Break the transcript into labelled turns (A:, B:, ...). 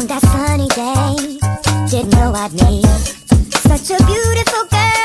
A: On that sunny day, didn't know I'd meet such a beautiful girl.